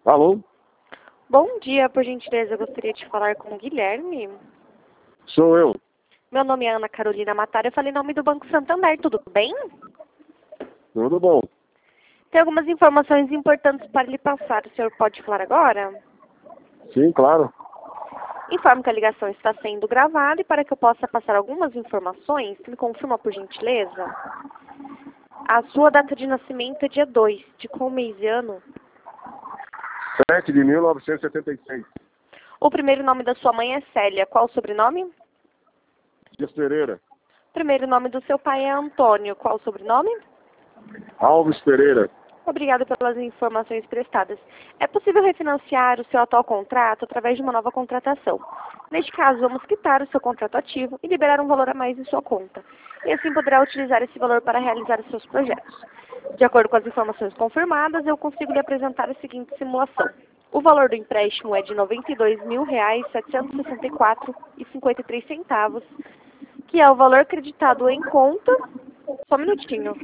Alô? Bom dia, por gentileza, eu gostaria de falar com o Guilherme. Sou eu. Meu nome é Ana Carolina Matar, eu falei em nome do Banco Santander, tudo bem? Tudo bom? Tem algumas informações importantes para lhe passar, o senhor pode falar agora? Sim, claro. Informo que a ligação está sendo gravada e para que eu possa passar algumas informações, me confirma por gentileza? A sua data de nascimento é dia 2, de qual mês e ano? 7 de 1976. O primeiro nome da sua mãe é Célia, qual o sobrenome? Dias Pereira. O primeiro nome do seu pai é Antônio, qual o sobrenome? Alves Pereira. Obrigada pelas informações prestadas. É possível refinanciar o seu atual contrato através de uma nova contratação. Neste caso, vamos quitar o seu contrato ativo e liberar um valor a mais em sua conta. E assim poderá utilizar esse valor para realizar os seus projetos. De acordo com as informações confirmadas, eu consigo lhe apresentar a seguinte simulação. O valor do empréstimo é de R$ 92.764,53, que é o valor creditado em conta. Só um minutinho.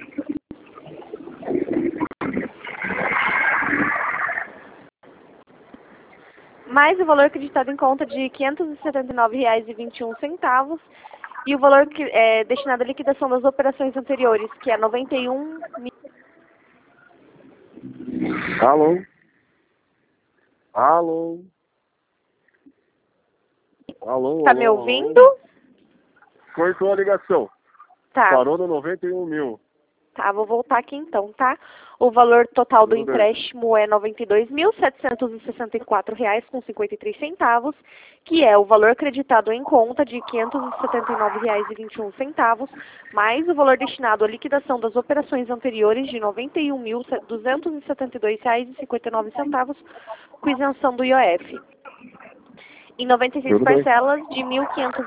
Mais o valor acreditado em conta de R$ 579,21 e o valor destinado à liquidação das operações anteriores, que é 91 mil. Alô? Alô? Alô, Tá alô, me alô? ouvindo? Cortou a ligação. Tá. Parou no 91 mil. Tá, vou voltar aqui então, tá? O valor total do Tudo bem. empréstimo é R$ 92.764,53, que é o valor acreditado em conta de R$ 579,21, mais o valor destinado à liquidação das operações anteriores de R$ 91.272,59, com isenção do IOF. Em 96 Tudo bem. parcelas de R$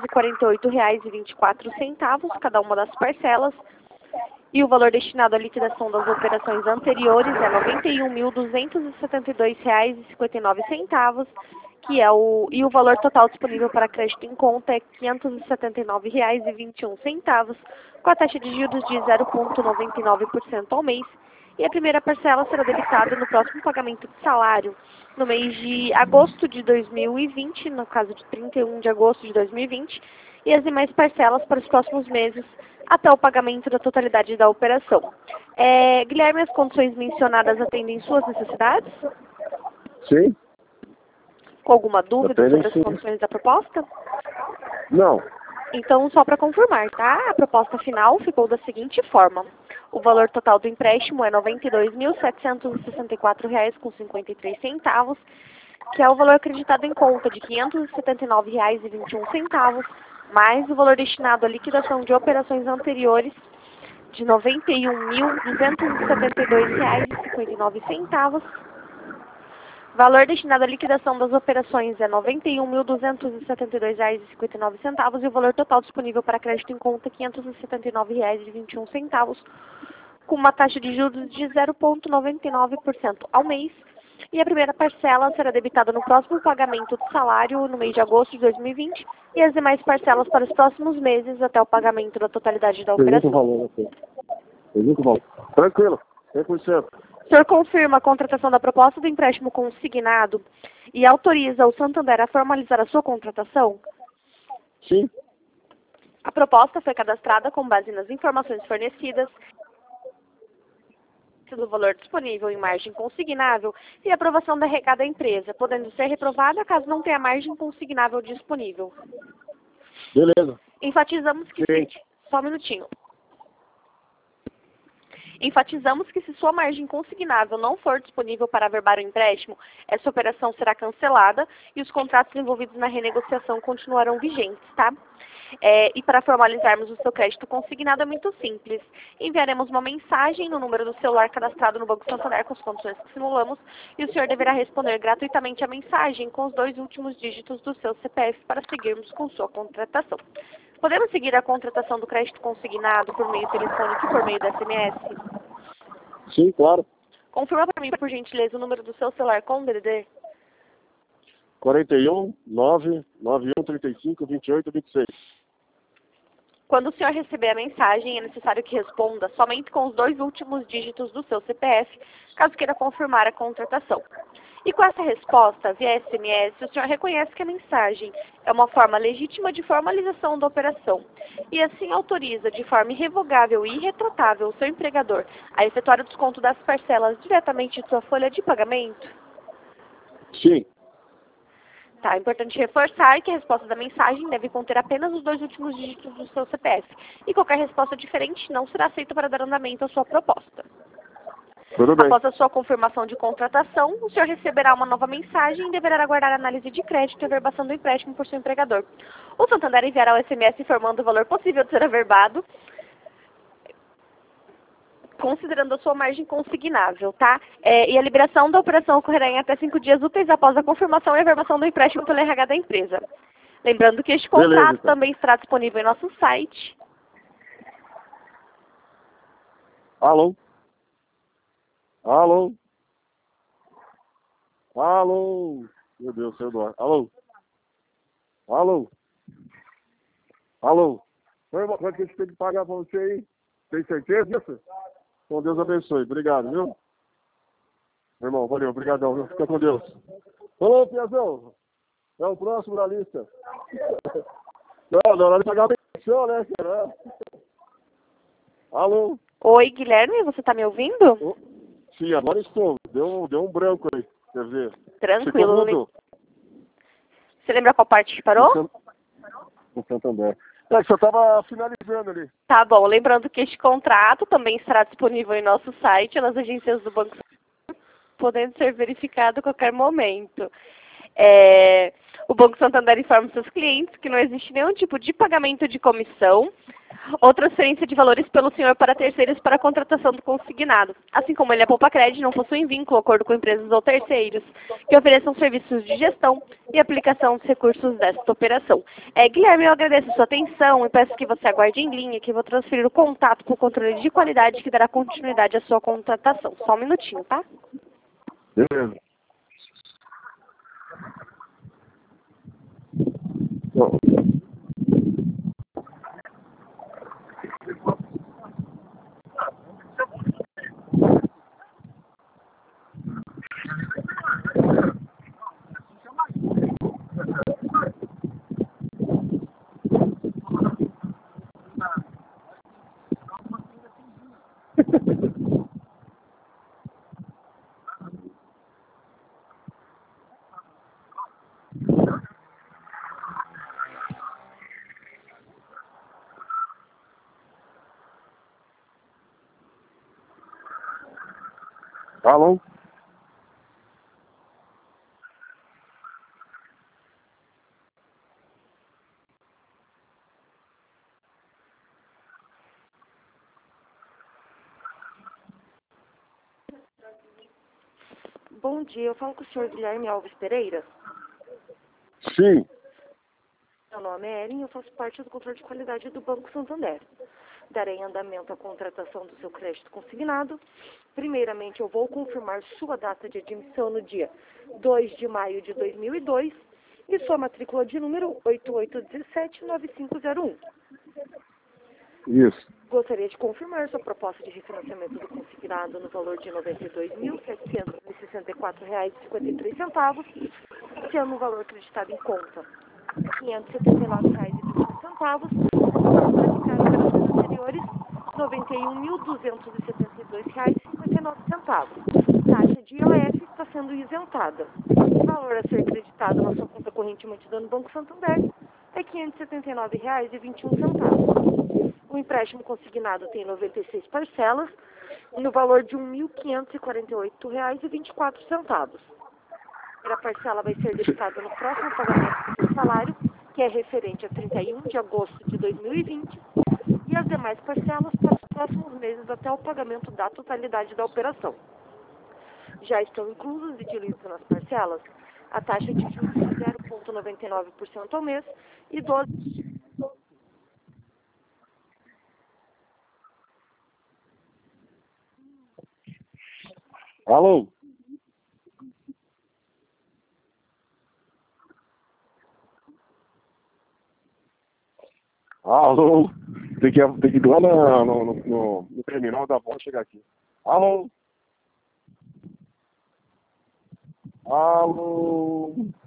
1.548,24, cada uma das parcelas. E o valor destinado à liquidação das operações anteriores é R$ 91.272,59, e o valor total disponível para crédito em conta é R$ 579,21, com a taxa de juros de 0,99% ao mês. E a primeira parcela será debitada no próximo pagamento de salário, no mês de agosto de 2020, no caso de 31 de agosto de 2020, e as demais parcelas para os próximos meses, até o pagamento da totalidade da operação. Guilherme, as condições mencionadas atendem suas necessidades? Sim? Com alguma dúvida Atendem sobre as sim. condições da proposta? Não. Então, só para confirmar, tá? A proposta final ficou da seguinte forma. O valor total do empréstimo é R$ 92.764,53, que é o valor acreditado em conta de R$ 579,21, mais o valor destinado à liquidação de operações anteriores de R$ 91.272,59. Valor destinado à liquidação das operações é R$ 91.272,59 e o valor total disponível para crédito em conta é R$ 579,21, com uma taxa de juros de 0,99% ao mês. E a primeira parcela será debitada no próximo pagamento de salário no mês de agosto de 2020 e as demais parcelas para os próximos meses até o pagamento da totalidade da Pergunta o operação. valor aqui. Pergunta o valor. Tranquilo. 100%. O senhor confirma a contratação da proposta do empréstimo consignado e autoriza o Santander a formalizar a sua contratação? Sim? A proposta foi cadastrada com base nas informações fornecidas do valor disponível em margem consignável e aprovação da regada da empresa, podendo ser reprovada caso não tenha margem consignável disponível. Beleza. Enfatizamos que Sim. Só um minutinho. Enfatizamos que se sua margem consignável não for disponível para averbar o empréstimo, essa operação será cancelada e os contratos envolvidos na renegociação continuarão vigentes, tá? E para formalizarmos o seu crédito consignado é muito simples. Enviaremos uma mensagem no número do celular cadastrado no Banco Santander com as condições que simulamos e o senhor deverá responder gratuitamente a mensagem com os 2 últimos dígitos do seu CPF para seguirmos com sua contratação. Podemos seguir a contratação do crédito consignado por meio telefônico e por meio do SMS? Sim, claro. Confirma para mim, por gentileza, o número do seu celular com o DDD. 41 991 35 28 26. Quando o senhor receber a mensagem, é necessário que responda somente com os 2 últimos dígitos do seu CPF, caso queira confirmar a contratação. E com essa resposta, via SMS, o senhor reconhece que a mensagem é uma forma legítima de formalização da operação e assim autoriza de forma irrevogável e irretratável o seu empregador a efetuar o desconto das parcelas diretamente de sua folha de pagamento? Sim. Tá, é importante reforçar que a resposta da mensagem deve conter apenas os 2 últimos dígitos do seu CPF e qualquer resposta diferente não será aceita para dar andamento à sua proposta. Tudo bem. Após a sua confirmação de contratação, o senhor receberá uma nova mensagem e deverá aguardar a análise de crédito e averbação do empréstimo por seu empregador. O Santander enviará o SMS informando o valor possível de ser averbado, considerando a sua margem consignável, tá? E a liberação da operação ocorrerá em até 5 dias úteis após a confirmação e averbação do empréstimo pelo RH da empresa. Lembrando que este contrato Beleza, então. também estará disponível em nosso site. Alô? Alô? Alô? Meu Deus, saiu do ar. Alô? Alô? Alô? Ô, irmão, quanto que a gente tem que pagar pra você aí? Tem certeza disso? Então Deus abençoe. Obrigado, viu? Meu irmão, valeu, obrigadão, viu? Fica com Deus. Falou, Piazão. É o próximo na lista. Não, na hora de pagar a pensão, né, cara? Alô? Oi, Guilherme, você está me ouvindo? Oh, sim, agora estou. Deu um branco aí, quer dizer. Tranquilo. Mudou. Você lembra qual parte que parou? No Santander. É que só estava finalizando ali. Tá bom, lembrando que este contrato também estará disponível em nosso site, nas agências do Banco Santander, podendo ser verificado a qualquer momento. O Banco Santander informa seus clientes que não existe nenhum tipo de pagamento de comissão ou transferência de valores pelo senhor para terceiros para a contratação do consignado. Assim como ele é poupa crédito, não possuem vínculo, acordo com empresas ou terceiros que ofereçam serviços de gestão e aplicação dos recursos desta operação. Guilherme, eu agradeço a sua atenção e peço que você aguarde em linha, que eu vou transferir o contato para o controle de qualidade que dará continuidade à sua contratação. Só um minutinho, tá? Beleza. Bom. Alô? Bom dia, eu falo com o senhor Guilherme Alves Pereira. Sim. Meu nome é Erin e eu faço parte do controle de qualidade do Banco Santander. Darei andamento à contratação do seu crédito consignado. Primeiramente, eu vou confirmar sua data de admissão no dia 2 de maio de 2002 e sua matrícula de número 8817-9501. Isso. Gostaria de confirmar sua proposta de refinanciamento do consignado no valor de R$ 92.764,53, sendo o valor acreditado em conta R$ 579,21, para ficar operações anteriores R$ 91.272,59. Taxa de IOF está sendo isentada. O valor a ser acreditado na sua conta corrente mantida no Banco Santander é R$ 579,21. O empréstimo consignado tem 96 parcelas, no valor de R$ 1.548,24. A primeira parcela vai ser debitada no próximo pagamento do seu salário, que é referente a 31 de agosto de 2020, e as demais parcelas para os próximos meses até o pagamento da totalidade da operação. Já estão inclusos e diluídos nas parcelas a taxa de juros de 0,99% ao mês e 12%. Alô? Alô? Tem que ir lá no terminal da volta chegar aqui. Alô? Alô?